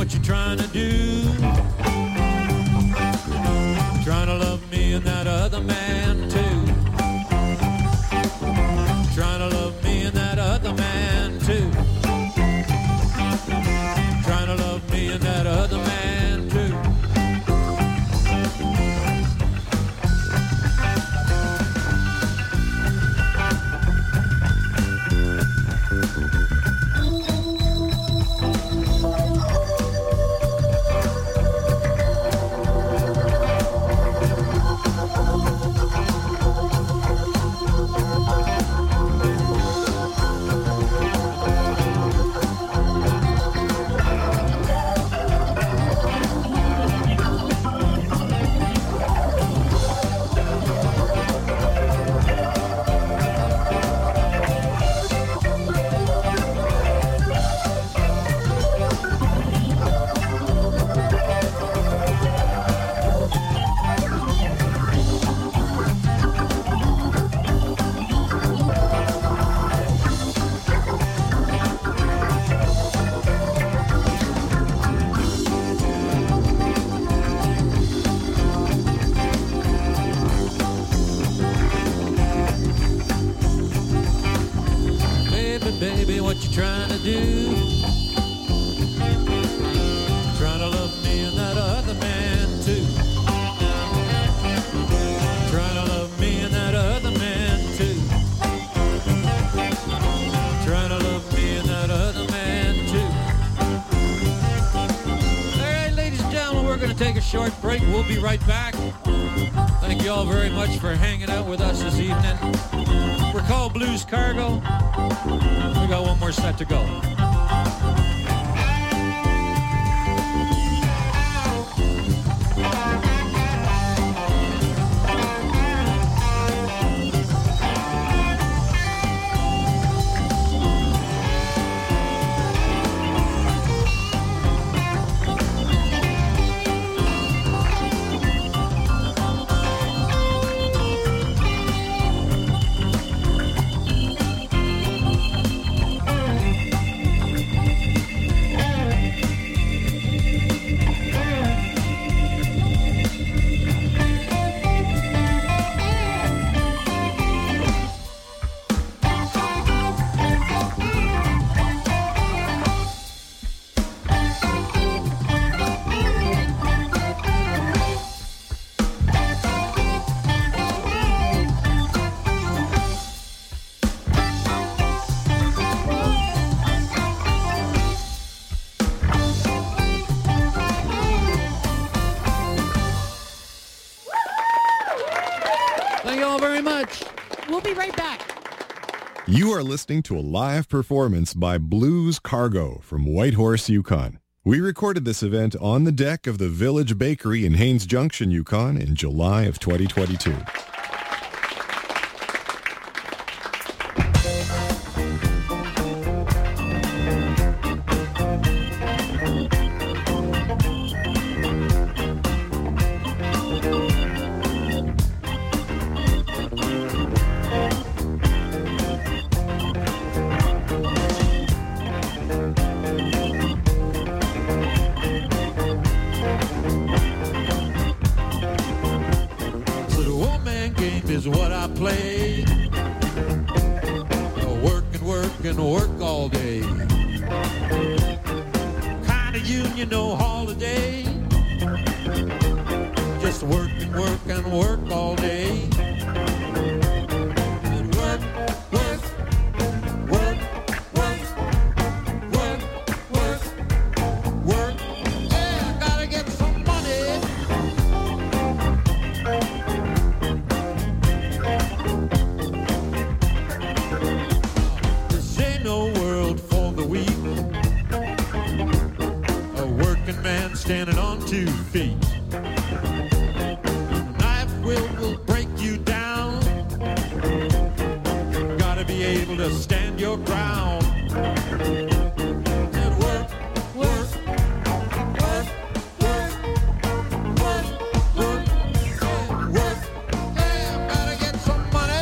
what you trying to do. Trying to love me and that other man too. Trying to love me and that other man too. Trying to love me and that other man too. Baby, what you trying to do? Trying to love me and that other man too. Trying to love me and that other man too. Trying to love me and that other man too. All right, ladies and gentlemen, we're going to take a short break. We'll be right back. Thank you all very much for hanging out with us this evening. We're called Blues Cargo. We got one more set to go. Thank you all very much. We'll be right back. You are listening to a live performance by Blues Cargo from Whitehorse, Yukon. We recorded this event on the deck of the Village Bakery in Haines Junction, Yukon in July of 2022. Is what I play. Work and work and work all day. Kind of union, no holiday. Just work and work and work all day. And work, work, work, work, work, work, work. Yeah, I gotta get some money. Standing on 2 feet. Knife will break you down. Gotta be able to stand your ground. And work, work, work, work, work, work, work. Yeah, gotta get some money.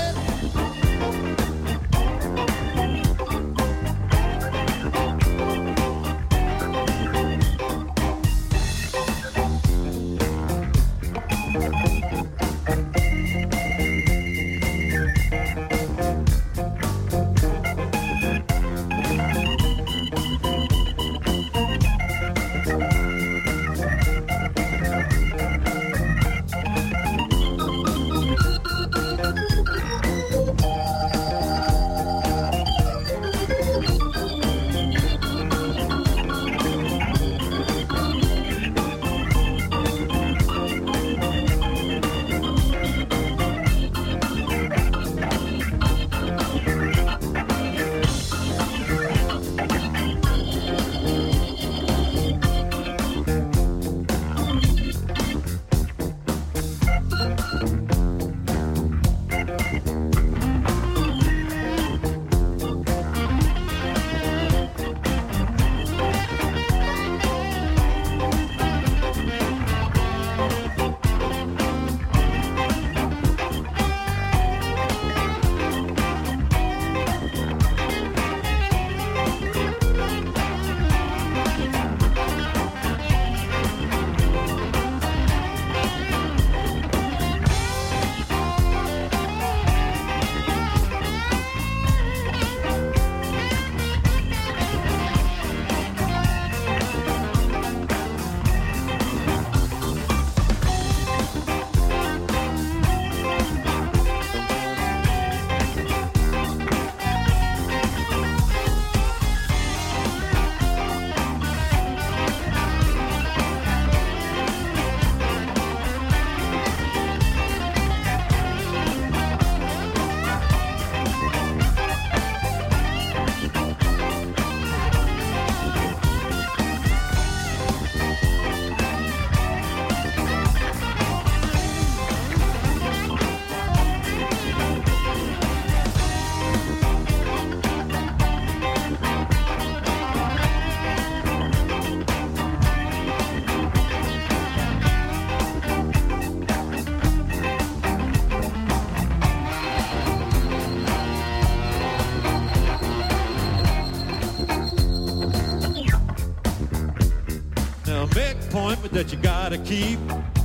that you gotta keep.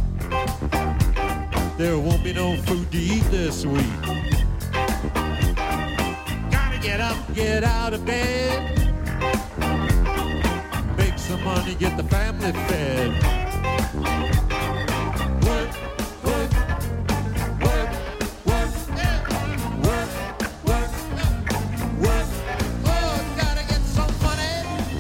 There won't be no food to eat this week. Gotta get up, get out of bed, make some money, get the family fed. Work, work, work, work, work, work, work. Oh, gotta get some money.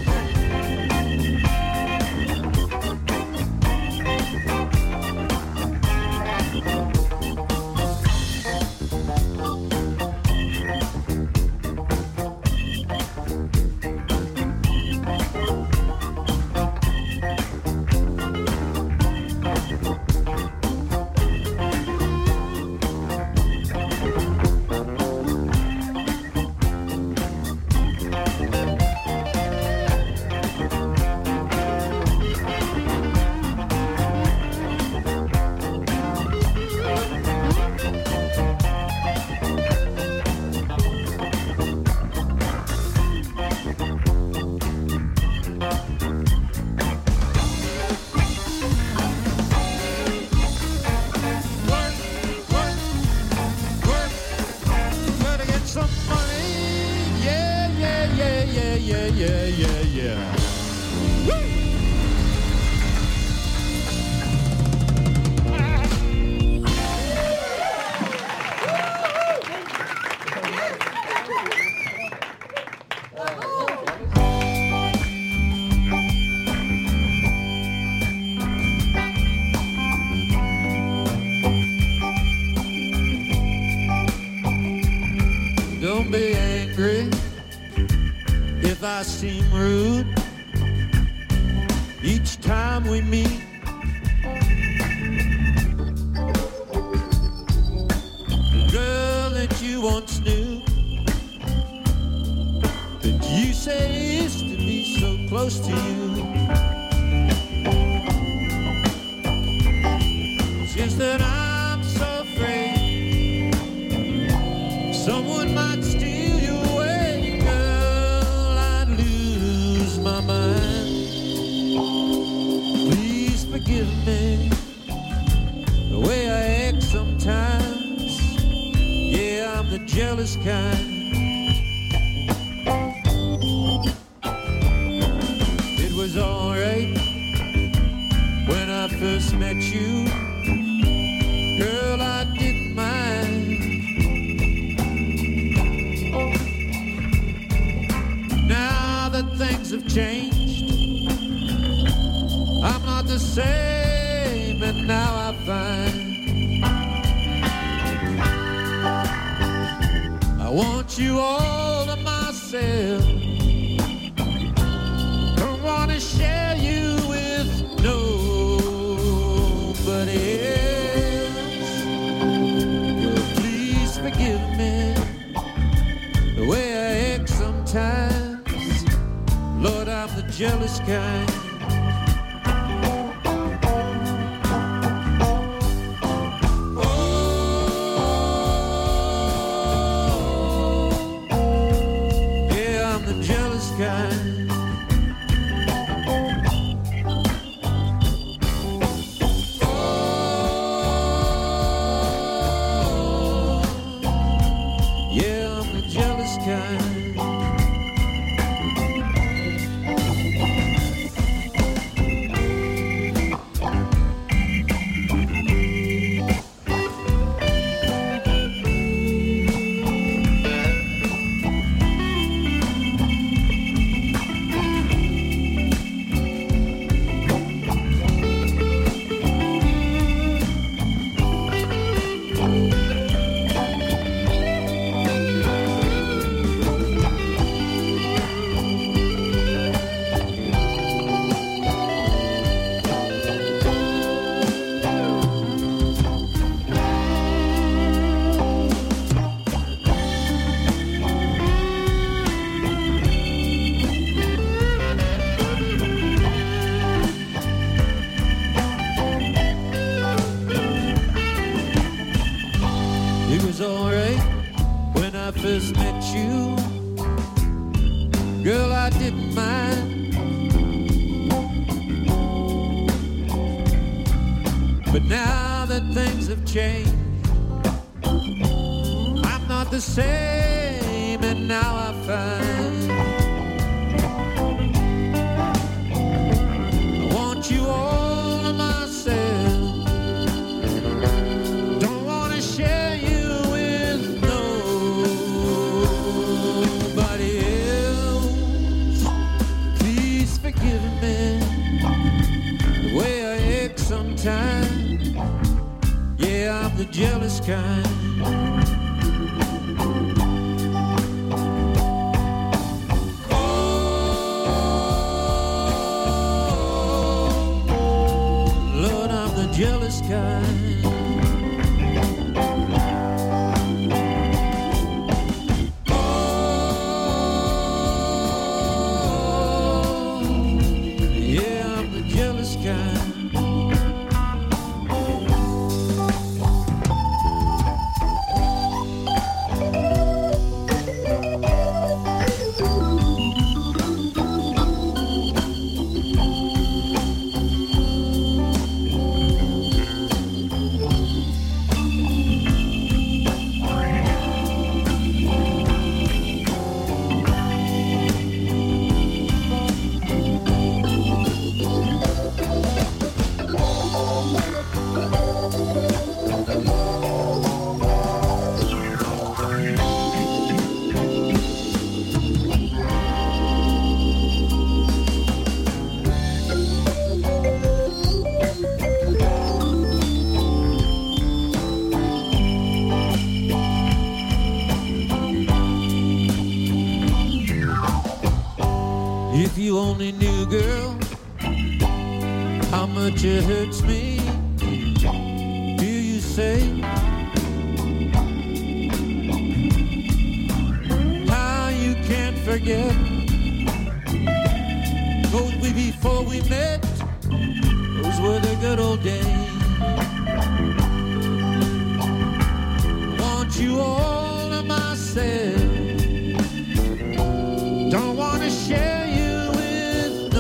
Don't be angry if I seem rude each time we meet. The girl that you once knew, that you say used to be so close to you. It's just that I'm so afraid someone might steal you away, girl. I'd lose my mind. Please forgive me the way I act sometimes. Yeah, I'm the jealous kind. It was alright when I first met you, girl, I didn't mind. Now that things have changed, I'm not the same, and now I find I want you all to myself. Don't want to share you with nobody else. Well, please forgive me the way I act sometimes. Lord, I'm the jealous kind. First met you, girl, I didn't mind. But now that things have changed, I'm not the same, and now I find I want you all to myself. Don't want to share you with nobody else. Please forgive me the way I act sometimes. Yeah, I'm the jealous kind. Jealous kind. Oh, yeah, I'm the jealous kind. If you only knew, girl, how much it hurts me, hear you say how you can't forget those we before we met. Those were the good old days. Want you all to myself. Don't want to share you with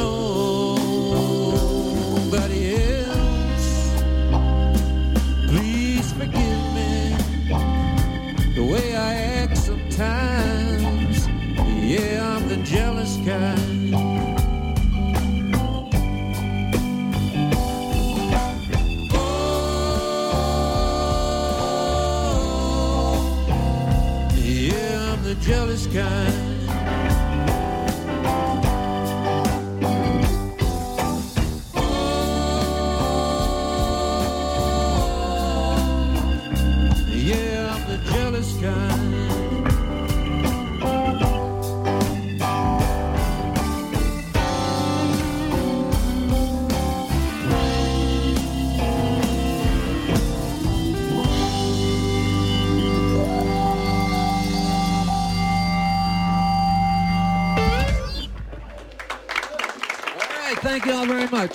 nobody else. Please forgive me the way I act sometimes. Yeah, I'm the jealous kind. Oh, yeah, I'm the jealous kind. Thank you all very much.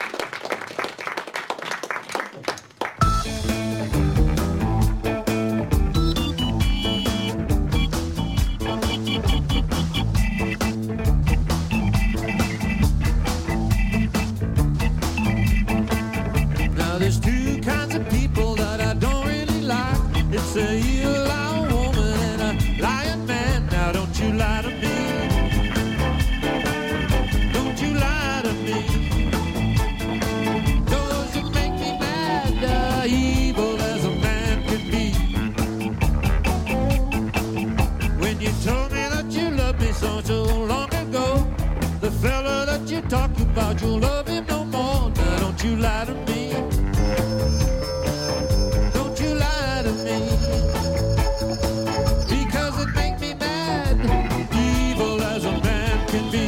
Now there's two kinds of people that I don't really like. It's a lying woman and a lying man. Now don't you lie to me. Evil as a man can be. When you told me that you loved me so long ago, the fella that you talk about, you'll love him no more. Now don't you lie to me. Don't you lie to me. Because it makes me mad. Evil as a man can be.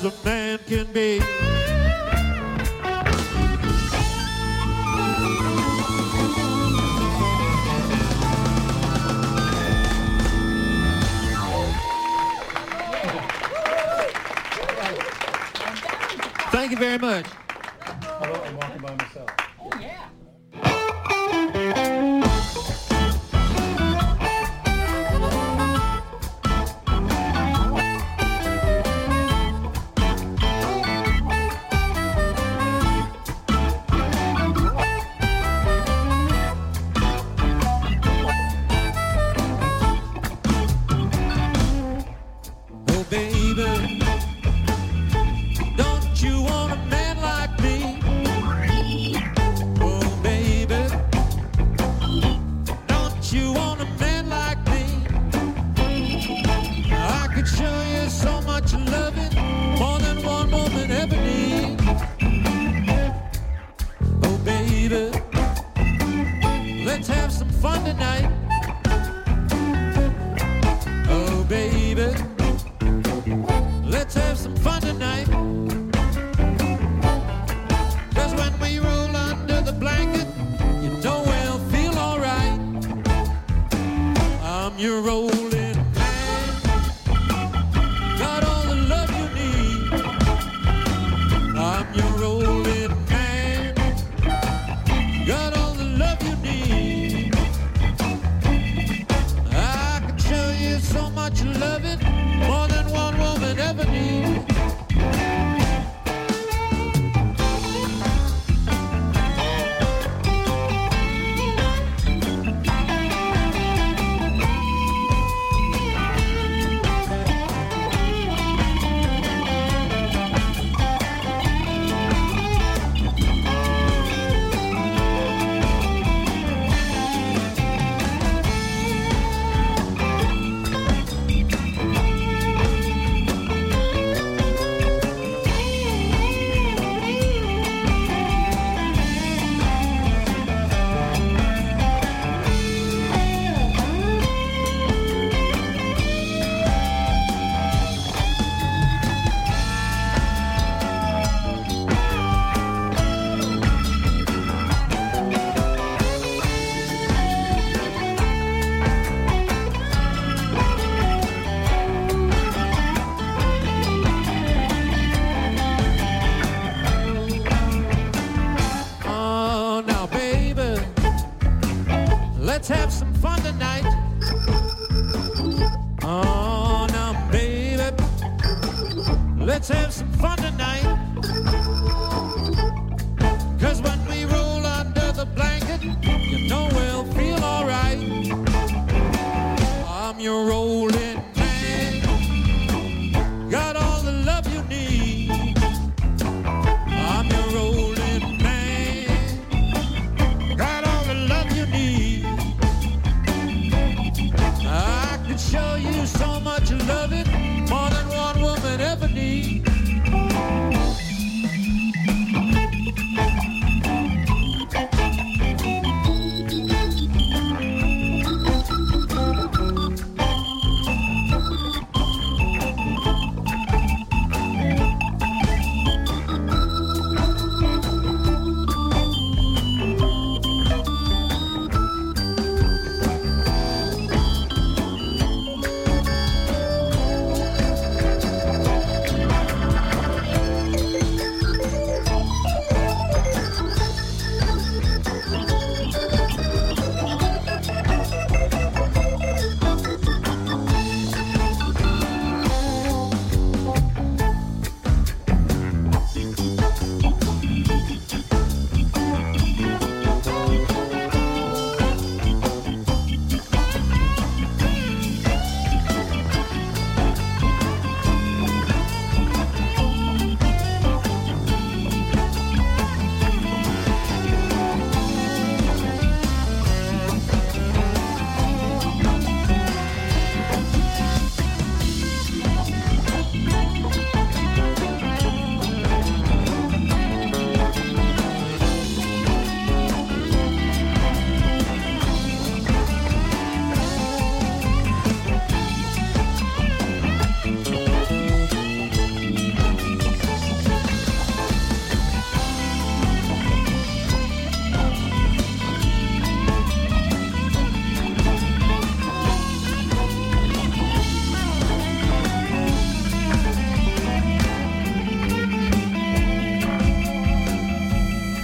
a man can be. Thank you very much. I'm walking by myself. Oh, yeah. Oh, baby, don't you want a man like me? Oh, baby, don't you want a man like me? I could show you so much loving, more than one woman ever need. Oh, baby, let's have some fun tonight. Oh, baby, let's have some fun tonight. 'Cause when we roll under the blanket, you know we'll feel alright. I'm your rolling man, got all the love you need. I'm your rolling man, got all the love you need. I can show you so much loving, more than one woman ever need. Oh, now, baby, let's have some fun tonight. Oh, now, baby, let's have some fun tonight. 'Cause when we roll under the blanket, you know we'll feel alright. I'm your rolling man, got all the love you need. I'm your rolling man, got all the love you need.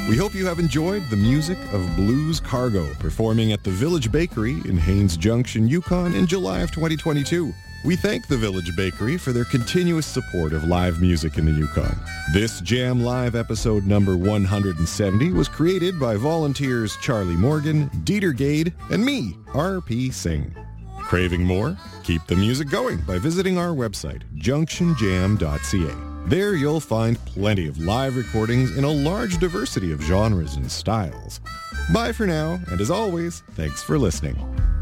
We hope you have enjoyed the music of Blues Cargo performing at the Village Bakery in Haines Junction, Yukon in July of 2022. We thank the Village Bakery for their continuous support of live music in the Yukon. This Jam Live episode number 170 was created by volunteers Charlie Morgan, Dieter Gade, and me, R.P. Singh. Craving more? Keep the music going by visiting our website, junctionjam.ca. There you'll find plenty of live recordings in a large diversity of genres and styles. Bye for now, and as always, thanks for listening.